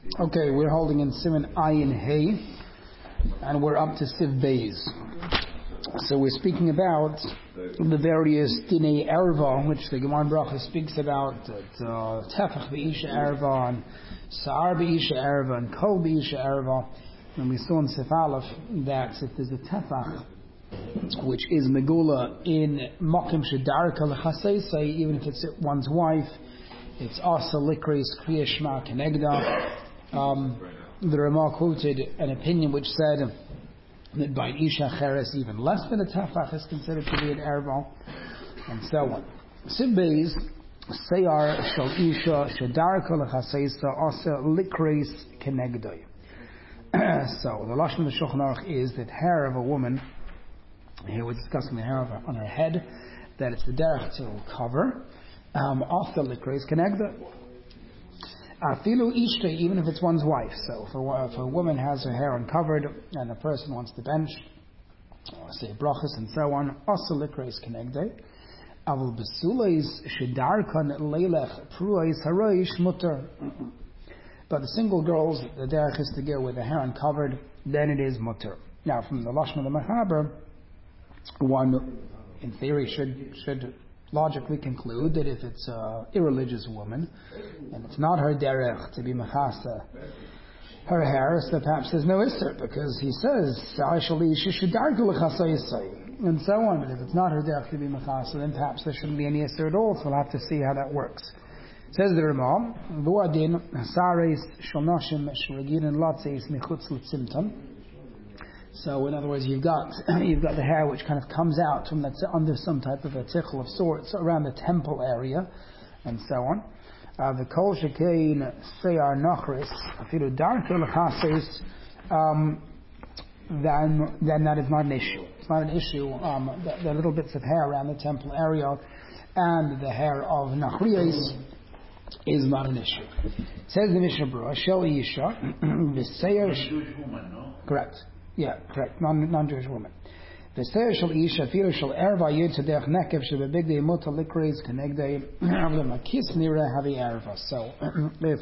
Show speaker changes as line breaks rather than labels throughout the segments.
Okay, we're holding in Siman Ayin Hey, and we're up to Siv Beis. So we're speaking about the various Dinei Erva, which the Gemara Bracha speaks about, Tefach Be'isha Erva, and Sa'ar Be'isha Erva, and Kol Be'isha Erva. And we saw in Sif Aleph that if there's a Tefach, which is Megula in Mokim Shedarka L'Chaseisai, even if it's one's wife, it's Asa Likris Kriya Shema Kenegda. The Ramah quoted an opinion which said that by Isha Cheres even less than a Tefach is considered to be an Erva, and so on. Sibbeis Seyar Shal Isha Shedarka L'Chaseisa Asa Likris Kenegda. So the Lashon of the Shulchan Aruch is that hair of a woman, here we're discussing the hair on her head, that it's the derech to cover after Likris Kenegda. Afilu Ishta, even if it's one's wife. So if a woman has her hair uncovered and a person wants to bench, or say brachas and so on, Asa Likris Kenegda. Avul Besuleis Shedarkan Leilech Pruais Haroish Mutter. But the single girls, the derech is to go with the hair uncovered, then it is mutter. Now, from the Lashon of the Mechaber, one, in theory, should logically conclude that if it's an irreligious woman, and it's not her derech to be mechasa her hair, so perhaps there's no isser, because he says, and so on. But if it's not her derech to be mechasa, then perhaps there shouldn't be any isser at all, so we'll have to see how that works. Says the Ramah, Vuadin, Sares, Shonashim, Shregin, and Latzeis, Michutz, Litzimtam. So, in other words, you've got the hair which kind of comes out from that's under some type of a tickle of sorts around the temple area, and so on. The Kol Shekein, Seyar Nachris, Afilu Darka L'Chaseis, then that is not an issue. It's not an issue, the little bits of hair around the temple area and the hair of Nachrias is not an issue. It says the Mishnah Berurah, Shel Isha, V'Seir.
Jewish woman, no?
Correct. Yeah, correct. Non-Jewish woman. V'Seir Shel Isha, Firu Shel Erva Yud Tzedech Nekev Shebebigdei Muta Likreis Kenegdei Avle Makis Nira Havi Erva. So, if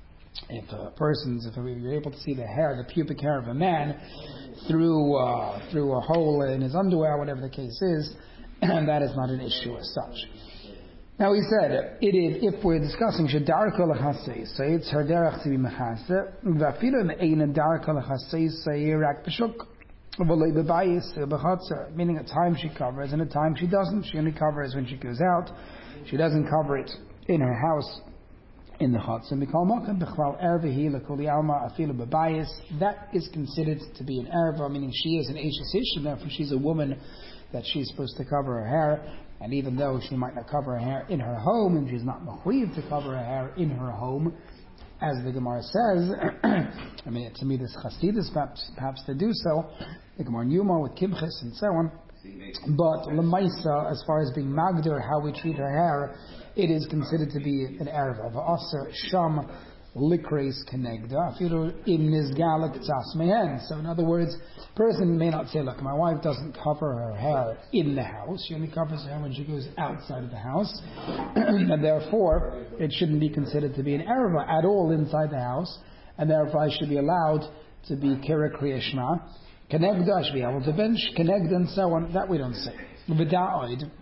you're able to see the hair, the pubic hair of a man through a hole in his underwear, whatever the case is, that is not an issue as such. Now he said, it is, if we're discussing Shedarka L'Chasei, so it's her derech to be mechase, V'afilu me'ein Darka L'Chasei Seirak B'shuk, V'lei B'bayis B'chatzer, meaning at times she covers and at times she doesn't. She only covers when she goes out. She doesn't cover it in her house, in the Chatzer. Mikal Mokem B'chval Ervehi L'Kol Yalma Afilu B'bayis, that is considered to be an erva, meaning she is an Eishes Ish, and therefore she's a woman that she's supposed to cover her hair. And even though she might not cover her hair in her home, and she's not mechuyev to cover her hair in her home, as the Gemara says, I mean, to me this Chasidus perhaps to do so, the Gemara Yuma with Kimchis and so on, but Lemaisa, as far as being Magder, how we treat her hair, it is considered to be an erva. V'aser sham likreis kenegda, afilu im nizgalak tzas mehen. So in other words, a person may not say, look, my wife doesn't cover her hair in the house, she only covers her hair when she goes outside of the house, and therefore it shouldn't be considered to be an erva at all inside the house, and therefore I should be allowed to be kira kriya shema kenegda, I should be able to bench kenegda and so on. That we don't say. V'da'oid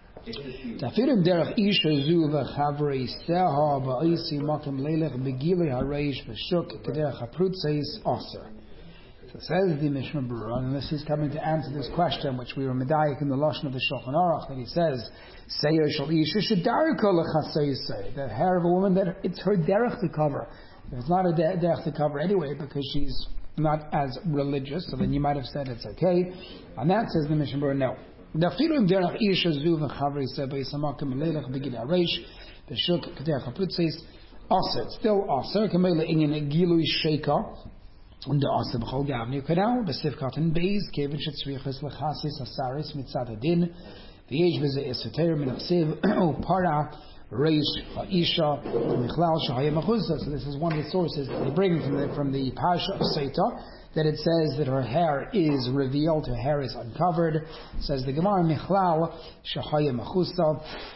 Tafirim derech isha zu v'chavrei seha ba'isi makim leilech begili hareish v'shuk k'derech ha'prutzeis aser. So says the Mishnah Berurah, and this is coming to answer this question, which we were medayik in the Lashon of the Shulchan Aruch, that he says, Seir shal isha shedarka l'chaseisei, the hair of a woman that it's her derech to cover. If it's not a derech to cover anyway, because she's not as religious, so then you might have said it's okay. And that says the Mishnah Berurah, no. The filim derech isha zu v'chavrei seba yisamakim leilech begid areish v'shuk k'derech ha'prutzeis aser. It's still aser. Kamele inyan gilui sheika und aser b'chol gavni kanal b'sivkat and beis kevin shetzriches lechasis asaris mitzad adin v'yesh v'zeh esoter min achsiv para reish ha'isha michlal shahayim achuzah. So this is one of the sources that they bring from the Pasha of Seita, that it says that her hair is revealed, her hair is uncovered. It says the Gemara Michlal Shahaya Mechusa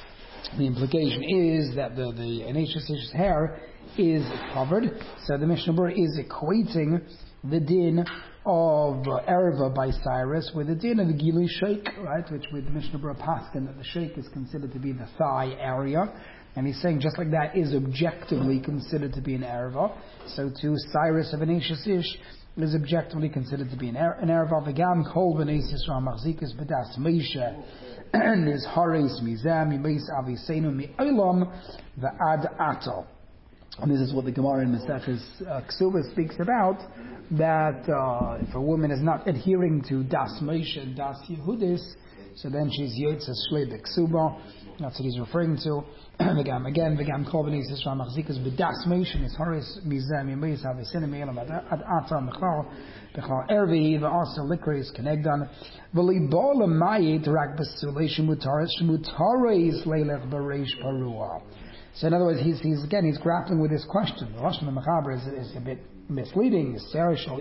the implication is that the Anish's hair is covered. So the Mishnah Berurah is equating the din of Erva by Cyrus with the din of the Gilui Sheik, right? Which with the Mishnah Berurah Paskin that the Sheik is considered to be the thigh area. And he's saying just like that is objectively considered to be an Erva. So too Cyrus of Anish's Ish is objectively considered to be an Erva. V'gam kol b'nei Yisrael machzikas b'das Moshe and his hares mizam yimeis aviseinu mi'olam v'ad ato. And this is what the Gemara in Maseches Ksubah speaks about, that if a woman is not adhering to Das Moshe and Das Yehudis, so then she's Yotze Shlei B'Ksubah. That's what he's referring to. V'gam kol b'nei Yisrael machzikas b'das Moshe and his hares mizam yimeis aviseinu mi'olam v'ad ato mechal b'chal ervi v'asa likreis kenegdan v'li bo l'mayit rak b'sulei shemutares leilech b'reish parua. So in other words, he's grappling with this question. The Lashon Mechaber is a bit misleading. So says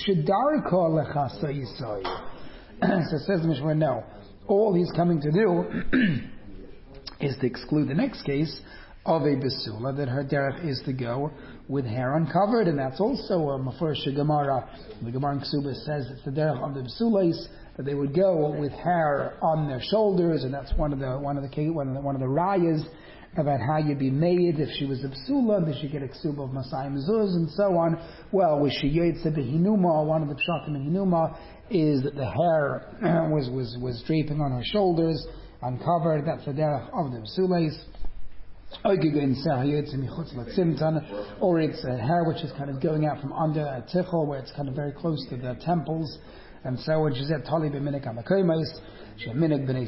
the Mishnah, no. All he's coming to do is to exclude the next case of a Besula, that her derech is to go with hair uncovered, and that's also a Mefurish Gemara. The Gemara in Ksubah says it's the derech of the Besulas, that they would go with hair on their shoulders, and that's one of the rayas about how you'd be made if she was a psula, did she get a ksuba of Masai Mezuz, and so on. Well, with she yotze behinuma, one of the pshatim in hinuma is that the hair was draping on her shoulders, uncovered. That's the derech of the psulas. Or it's a hair which is kind of going out from under a tichel, where it's kind of very close to the temples, and so when she said tali b'minik hamakoymes. If their minig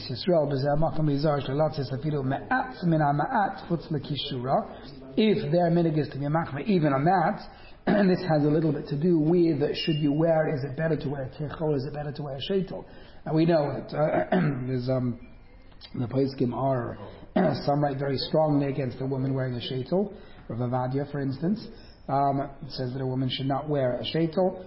is to be machma even on that, and this has a little bit to do with should you wear, is it better to wear a tichel or is it better to wear a sheitel? And we know that there's the poskim are some write very strongly against a woman wearing a sheitel. Rav Avadia, for instance, says that a woman should not wear a sheitel.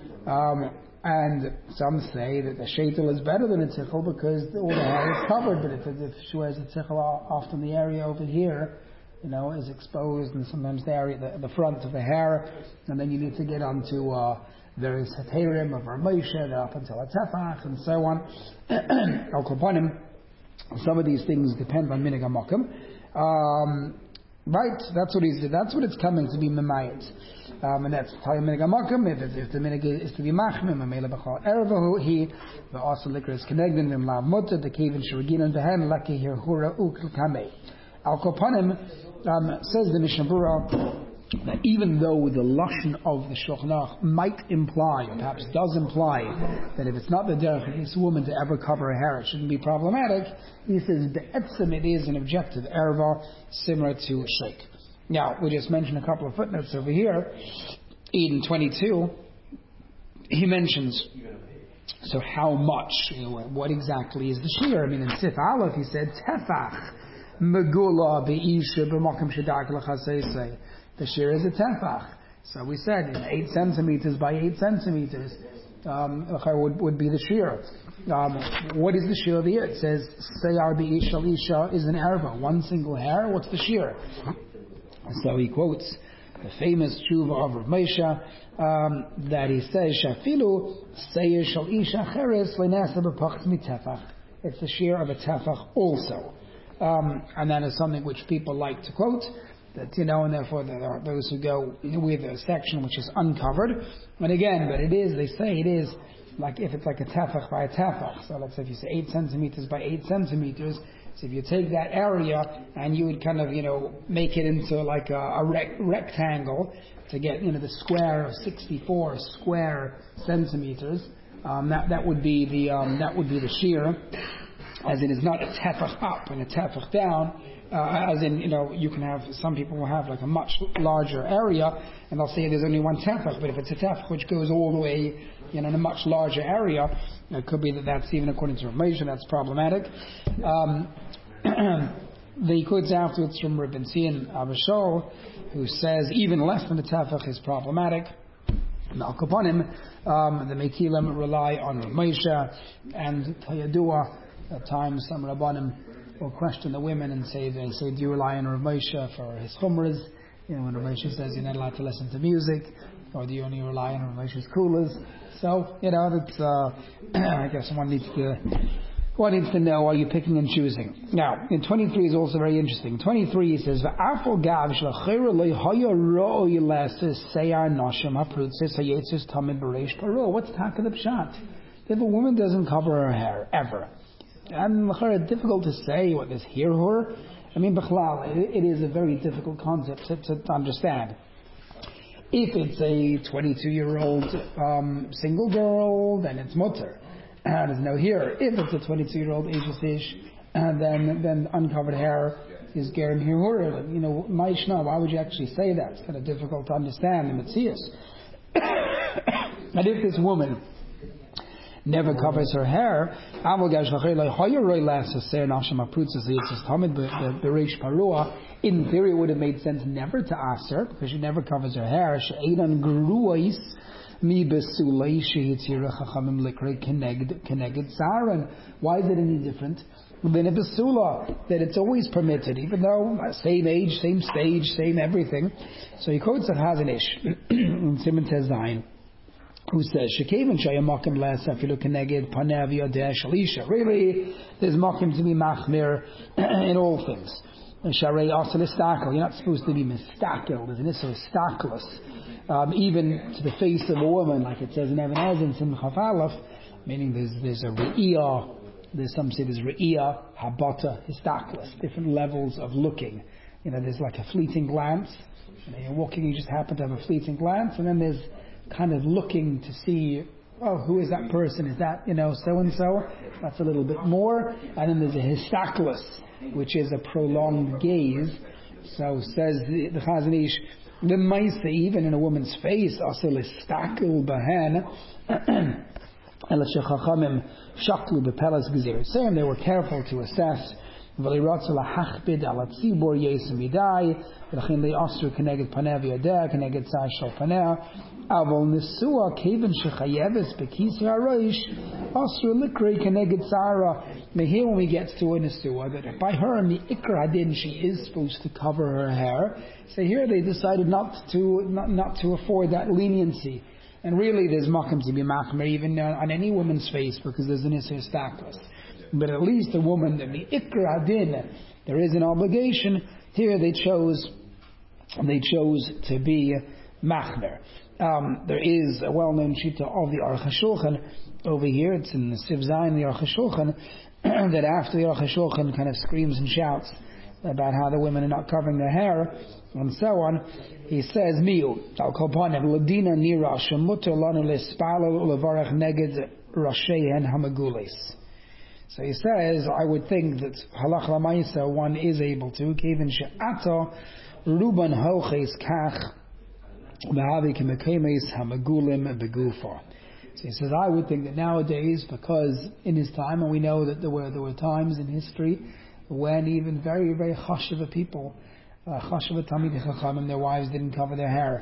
And some say that the sheitel is better than a tichel because all the hair is covered, but if she wears a tichel, often the area over here, is exposed, and sometimes the area, the front of the hair, and then you need to get onto various heterim of Rav Moshe, up until a tefach, and so on. Al Kopanim, some of these things depend on minig hamokim. Right, that's what it's coming to be memayit. And that's Tayim Minig HaMakom. If the minig is to be machmim, Mamela B'chal Erevahu, he, the also liquor is connected, Vim La Mutta, the Kevin Shuragin, and Vehen, Laki Hir Hura Ukl Kameh. Al Kopanim, says the Mishnah Berurah, that even though the lashon of the Shulchan Aruch might imply, or perhaps does imply, that if it's not the derech of this woman to ever cover her hair, it shouldn't be problematic, he says be'etzem it is an objective erva similar to sheik. Now, we just mentioned a couple of footnotes over here. In 22, he mentions, so how much, what exactly is the shear? I mean, in Sif Aleph he said, tefach megula be'isha b'makom shedak l'chaseisei. The shear is a tefach. So we said 8 centimeters by 8 centimeters would be the shear. What is the shear of the ear? It says, Seyar B'Ishal Isha is an erva. One single hair. What's the shear? So he quotes the famous tshuva of Rav Moshe that he says, Shafilu Seyar Shal Isha Cheres Le'nasa B'Pachz Mitefach. It's the shear of a tefach also. And that is something which people like to quote. That, and therefore there are those who go with a section which is uncovered. And again, but they say it is like if it's like a tefach by a tefach. So let's say if you say 8 centimeters by 8 centimeters, so if you take that area and you would kind of, make it into like a rectangle to get, the square of 64 square centimeters, that would be the shear, as it is not a tefach up and a tefach down. As in, you can have, some people will have like a much larger area, and they'll say there's only one tefach, but if it's a tefach which goes all the way, in a much larger area, it could be that's even according to Rav Moshe, that's problematic. The quotes afterwards from Reb Zion Abishol, who says even less than a tefach is problematic. Al Kopanim, the Mekilim rely on Rav Moshe, and Tayadua, at times some Rabbanim will question the women and say, do you rely on Rav Moshe for his chumras? When Rav Moshe says you're not allowed to listen to music, or do you only rely on Rav Moshe's coolers? So, that's, I guess one needs to know, are you picking and choosing? Now, in 23 is also very interesting. 23 it says, what's taka the pshat? If a woman doesn't cover her hair, ever, and it's difficult to say what this hirhur, bichlal, it is a very difficult concept to understand. If it's a 22-year-old single girl, then it's mutter. There's no here. If it's a 22-year-old ish, then uncovered hair is gerim hirhur. Maishna, why would you actually say that? It's kind of difficult to understand in Metzius. And if this woman never covers her hair, in theory it would have made sense never to ask her, because she never covers her hair. Why is it any different than a besula, that it's always permitted, even though same age, same stage, same everything? So he quotes a Chazon Ish in Simon Tezayin, who says, really, there's makim to be machmir in all things. You're not supposed to be mistakel. There's an issue of staklus, even to the face of a woman, like it says in Even Ezer in Simchaf Aleph, meaning there's a re'iyah, some say there's re'iyah, habata, histaklus, different levels of looking. There's like a fleeting glance, you're walking, you just happen to have a fleeting glance, and then there's kind of looking to see, who is that person? Is that, so-and-so? That's a little bit more. And then there's a histaklus, which is a prolonged gaze. So says the Chazon Ish, the Maisa, even in a woman's face, also listakel bahen, ela shechachamim shaklu bepelas gezir. Saying they were careful to assess. V'liratzu lahachbid ala tzibor yesem midai, v'lachin le'asru keneged paneh v'yadeh, keneged tzai shal paneh, avol nesua keven shechayeves bekisi haroish, asru likrei keneged tzara. Now here when we get to a nesua, that by her and the ikra hadin, she is supposed to cover her hair. So here they decided not to afford that leniency. And really there's makom to be machmer even on any woman's face, because there's an issue stakless. But at least a woman, in the ikra adin, there is an obligation. Here they chose to be machmer. There is a well-known shita of the Aruch HaShulchan over here. It's in the Siv Zayin, the Aruch HaShulchan, that after the Aruch HaShulchan kind of screams and shouts about how the women are not covering their hair and so on, he says, Miu, I'll call upon him, Ladina nira shemuter lanu lespalo levarach neged rashehen hamagulis. So he says, I would think that halach lamaisa one is able to, kevin she'ato ruban hoches kach v'havi kemekemes hamagulim begufa. So he says, I would think that nowadays, because in his time, and we know that there were times in history when even very, very chashuva people, chashuva Talmidei Chachamim, their wives didn't cover their hair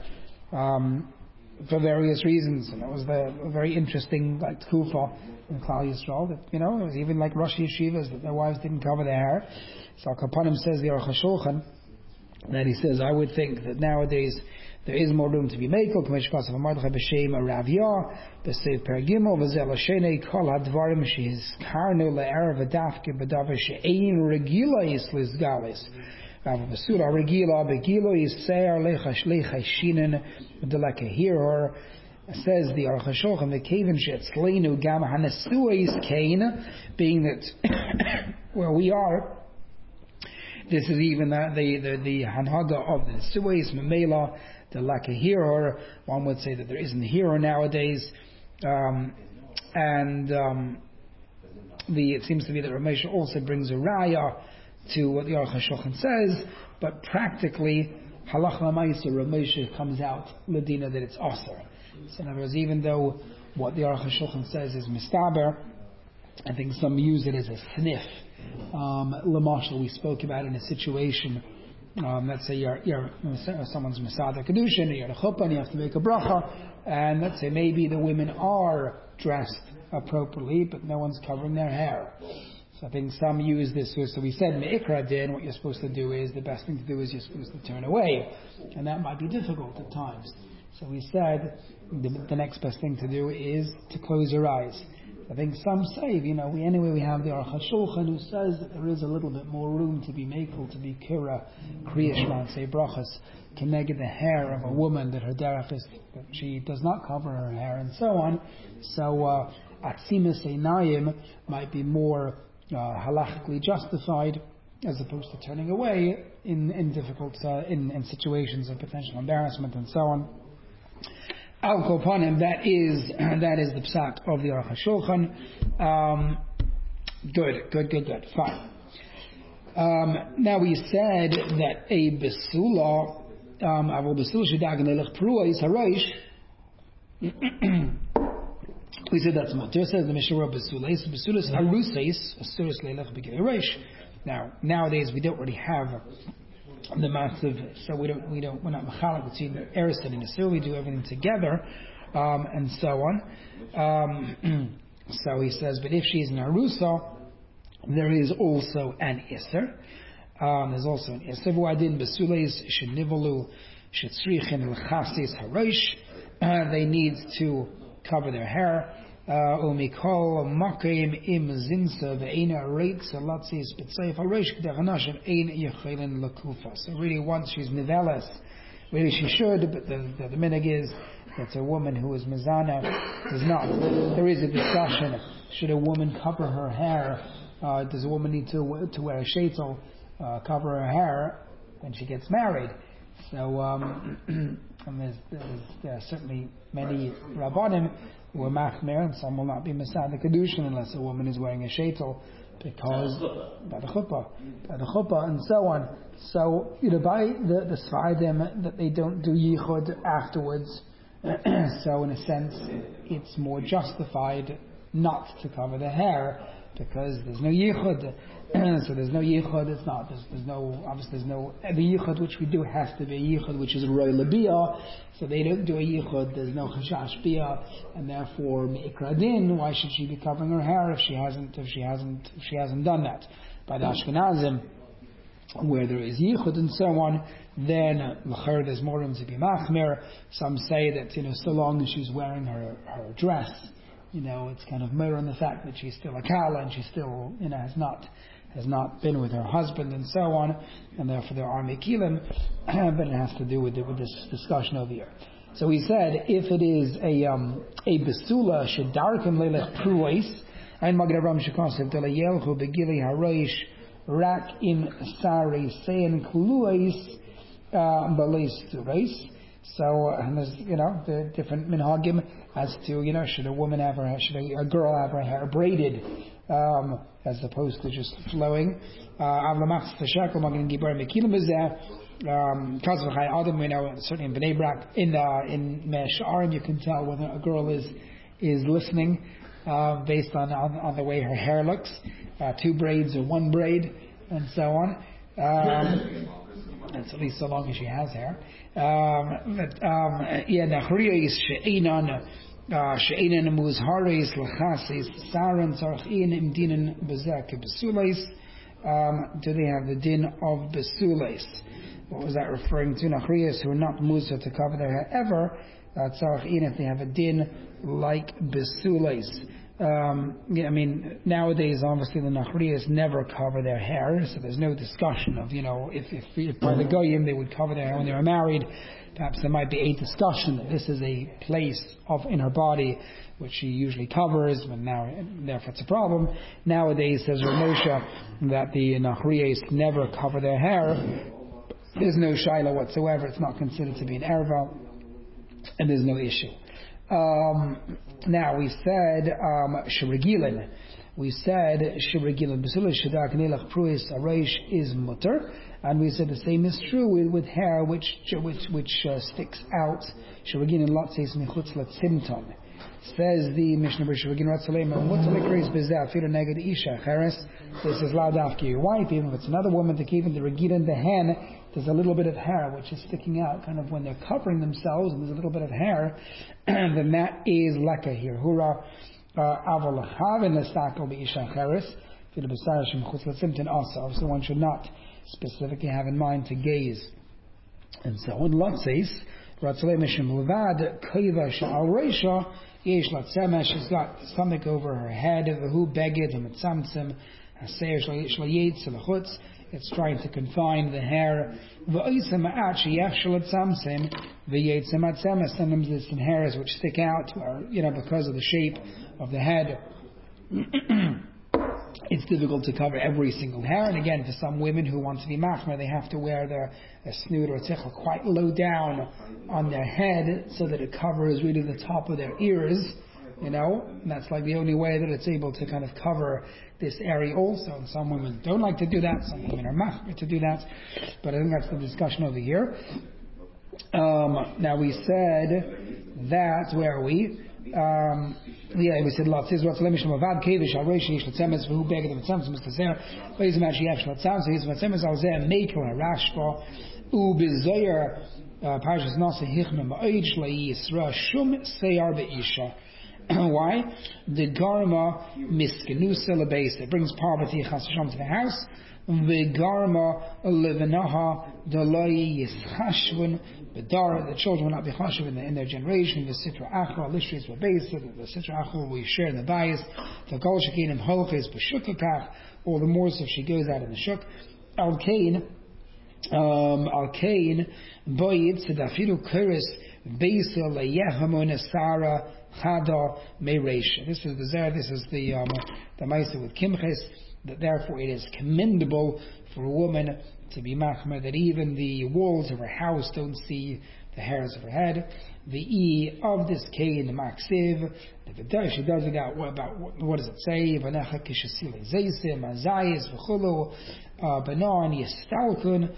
for various reasons. And it was a very interesting kufa in Klal Yisrael that, it was even like Rosh Yeshivas that their wives didn't cover their hair. So Kapanim says, the Aruch HaShulchan, that he says, I would think that nowadays there is more room to be makel. K'mesh pasav Mordechai b'shem Ravya b'seiv pergimel v'zel ha'shenei kol hadvarim shehizkarnu le'erev v'dafke b'davar she'ein regila yislis galis. Rav Basura regila begilo yiseir lechashinen v'delekahiror. Says the Aruch HaShulchan, the kevin she'etzleinu gam hanesuais kain, being that where we are, this is even the hanhaga of the suais memela. The lack of hero, one would say that there isn't a hero nowadays, it seems to be that Ramesh also brings a raya to what the Aruch HaShulchan says, but practically halach l'maisa Ramesh comes out ladina that it's aser. So in other words, even though what the Aruch HaShulchan says is mistaber, I think some use it as a sniff. Lamashal, we spoke about in a situation. Let's say you're someone's Masada Kedushin, you're at a chuppah and you have to make a bracha, and let's say maybe the women are dressed appropriately, but no one's covering their hair. So I think some use this. So we said me'ikra din. What you're supposed to do is the best thing to do is you're supposed to turn away, and that might be difficult at times. So we said the next best thing to do is to close your eyes. I think some say, we have the Aruch HaShulchan who says that there is a little bit more room to be makel, to be kira, kriyashma, say brachas, connected the hair of a woman that her derech is, that she does not cover her hair, and so on. So atzimus einayim might be more halachically justified as opposed to turning away in difficult in situations of potential embarrassment and so on. Al Kopanim, that is the psak of the Aruch HaShulchan. Good. Fine. Now we said that a besula, avol besula shedagan elech prua is haroish. We said that's mutter. Says the Mishnah besula is haruseis asuris leilech begin haroish. Now nowadays we don't really have the massive, so we're not mechalek between the Erison and Isur. We do everything together, and so on. So he says, but if she's an Arusa, there is also an Isser. There's also an Isser. V'adin besuleis shenivalu shetzrichin l'chasis harosh. They need to cover their hair. Umikol makim im zinsa ve'ena reitza latzis b'tzayif harosh k'deranash ein yechelin lakufa. So really, once she's niveles, really she should, but the minig is that a woman who is mizana does not. There is a discussion: should a woman cover her hair? Does a woman need to wear a sheitel, cover her hair when she gets married? So and there's certainly many rabbanim who are machmer, and some will not be masad the kedushin unless a woman is wearing a sheitel, because by the chuppah and so on. So by the Sfardim that they don't do yichud afterwards. So in a sense, it's more justified not to cover the hair because there's no yichud. So there's no yichud. It's not. There's no. The yichud which we do has to be a yichud which is roy lebiyah. So they don't do a yichud. There's no chashash biyah, and therefore me'ikra din. Why should she be covering her hair if she hasn't done that? By the Ashkenazim, where there is yichud and so on, then l'cher there's more room to be machmer. Some say that so long as she's wearing her dress, it's kind of more on the fact that she's still a kala and she still has not been with her husband and so on, and therefore there are mekilim, but it has to do with this discussion over here. So we said if it is a besula shedarkim leilech pruais and magdaram shekasev delayelchu begili haroish rak in sari sein kuluais baleis turais. So and there's the different minhagim as to should a girl have her hair braided as opposed to just flowing. Certainly in Bnei Brak, in Me'asharim, you can tell whether a girl is listening based on the way her hair looks, 2 braids or 1 braid, and so on. That's at least so long as she has hair. She'enan muzharis lachasis saran tzarchin imdinin bezek besules. Do they have the din of besules? What was that referring to? Nachriyas who are not musa to cover their hair ever. Tzarchin if they have a din like besules. Nowadays obviously the Nachriyas never cover their hair, so there's no discussion of if by the goyim they would cover their hair when they were married. Perhaps there might be a discussion that this is a place in her body which she usually covers, but now therefore it's a problem. Nowadays, says Rav Moshe, that the Nachriyas never cover their hair. There's no shaila whatsoever. It's not considered to be an erva, and there's no issue. Now we said shirigilin. We said shirigilin b'sulah shedak nelach pruis areish is mutter, and we said the same is true with hair which sticks out. Shirigilin latzis michutz latzimton. Says the Mishnah B'Shirigin Ratzalem mutter likris bezeh afilu neged isha cheres. This is loud after your wife, even if it's another woman, to keep in the regilin the hen. There's a little bit of hair which is sticking out, kind of when they're covering themselves, and there's a little bit of hair, then that is leka here. Hura avolachav in the stakel beisha cheres. So one should not specifically have in mind to gaze. And so on, Latzes, she's got stomach over her head, it's trying to confine the hair. Sometimes there's some hairs which stick out, because of the shape of the head. It's difficult to cover every single hair, and again, for some women who want to be machmer, they have to wear their snood or tichel quite low down on their head so that it covers really the top of their ears, and that's like the only way that it's able to kind of cover this area also. And some women don't like to do that, some women are machmer to do that, but I think that's the discussion over here. Now we said that, where are we? We said lots. This is what's limited. Mavad kevish al reish yish letzemes v'hu beged letzemes mistazer. V'izim actually yesh letzemes. V'izim letzemes al zeh mekel harashba u'bezoyer parshas nasa hichme ma'od shlei yisra shum seyar be'isha. Why? The garma miskenusa lebase. It brings poverty chasasham to the house. V'garma levanaha dalai yischashvun. The children will not be chashuv in their generation. The sitra achra lishris b'beis. The sitra achra will share in the bias. The kol shekinim holches b'shukakach. All the more so if she goes out in the shuk. Al kain boyid sedafiru kuris beisa leyehamun asara chada meiresh. This is the zer. This is the ma'aseh with kimches. That therefore it is commendable for a woman to be machmer, that even the walls of her house don't see the hairs of her head. The E of this kain maksiv, she does it out about what does it say? Vanecha kishasil zeisim azayis v'chulu banon yistalkun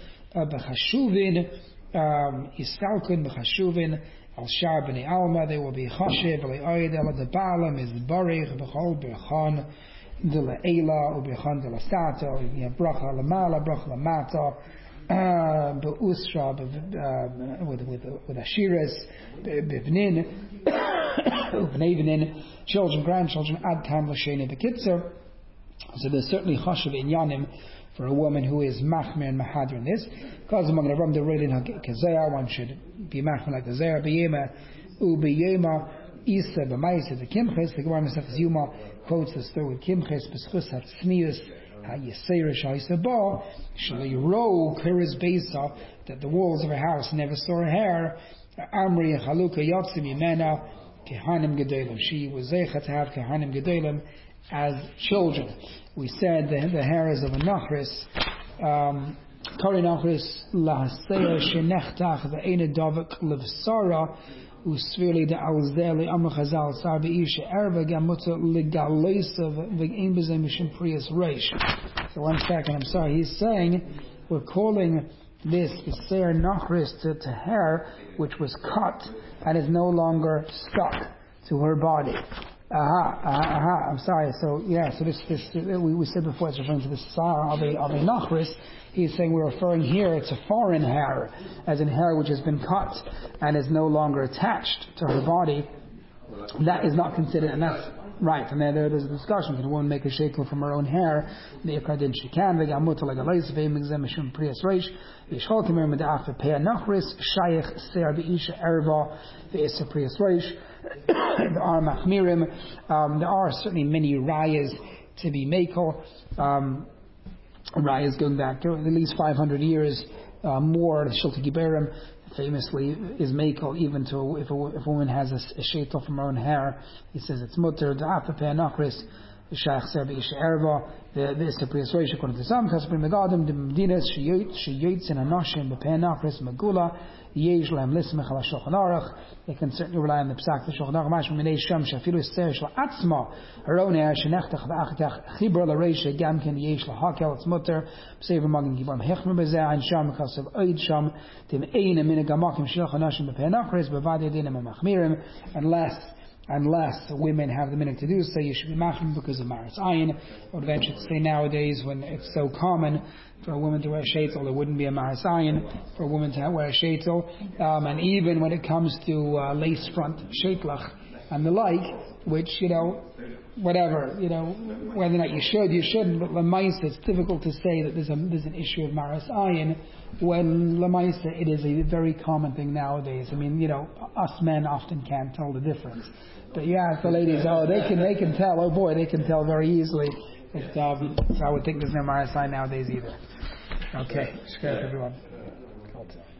b'chashuvin al shar b'nei alma. They will be chashiv v'le'oid ela debalam is barich b'chol b'chon de la Eila or Bechan de la Sata, you have Bracha Lamala, Bracha Lamata, Be'usra, with Ashiras, Bivnin, Ubnevinin, children, grandchildren, Ad Tam Lashene Bekitzer. So there's certainly Chashav in Yanim for a woman who is Machmer and Mahadr in this. Because among the Ram the Railin Kazayah, one should be Machmer like the Zayah, Beyema, Ubeyema, Isa b'maisa the Kimches. The Gemara Masechtas Yuma quotes the story with Kimches b'schus hatznius ha'yiserish ha'yisabah shleiro kuris beisa, that the walls of her house never saw her hair. Amri chaluka yotzim yimena kehanim gedolim. She was zeicha to have kehanim gedolim as children. We said the hairs of a nachris. Kari nachris lahaseya shenechtach ve'ena davik levsara. Usvili de alzeli amr chazal sar beisha erva gamuta legaloisav v'gein b'zeh mishim priyas reish. So 1 second, I'm sorry. He's saying we're calling this seir nachris to hair which was cut and is no longer stuck to her body. I'm sorry. So this we said before it's referring to the sar of a nachris. He's saying we're referring here to foreign hair, as in hair which has been cut and is no longer attached to her body. That is not considered, and that's right. And there's a discussion: can a woman make a shekel from her own hair? The ikardin she can. The gamuta legalaisa ve'imigzem mishum priyas reish. Yishchol kimer medach ve'pei nachris shayich seir beisha erva ve'isa priyas reish. There are machmirim. There are certainly many rayas to be makel. Rayas going back to at least 500 years more. The Shilta Giberim famously is makel even to if a woman has a sheitel from her own hair. He says it's mutter da'afa pe'anachris shayach ser be'isha erva the priyas reish according to some kasper megadim the medinas sheyotzin anashim be'pe'anachris megula yesh lahem lismech ala shulchan aruch. They can certainly rely on the psak of shulchan aruch. Mashma minei sham shafilu ser shel atzma her own hair shenechtach v'achatach chibra l'reish gam ken yesh lahakel it's mutter b'sever magin givam hechmer b'zeh ein sham chasav oid sham tim eine min gamakim shulchan anashim be'pe'anachris b'vad yedinim amachmirim unless women have the minute to do so. You should be machim because of maris ayin. I would venture to say nowadays when it's so common for a woman to wear a sheitel, there wouldn't be a maris ayin for a woman to wear a sheitel. And even when it comes to lace front sheitlach, and the like, which, whatever, whether or not you should, you shouldn't, but Lamaisa, it's difficult to say that there's an issue of Maras Ayin, when Lamaisa, it is a very common thing nowadays. I mean, us men often can't tell the difference. But you ask the ladies, they can tell, oh boy, they can tell very easily. So I would think there's no Maras Ayin nowadays either. Okay, shkert everyone.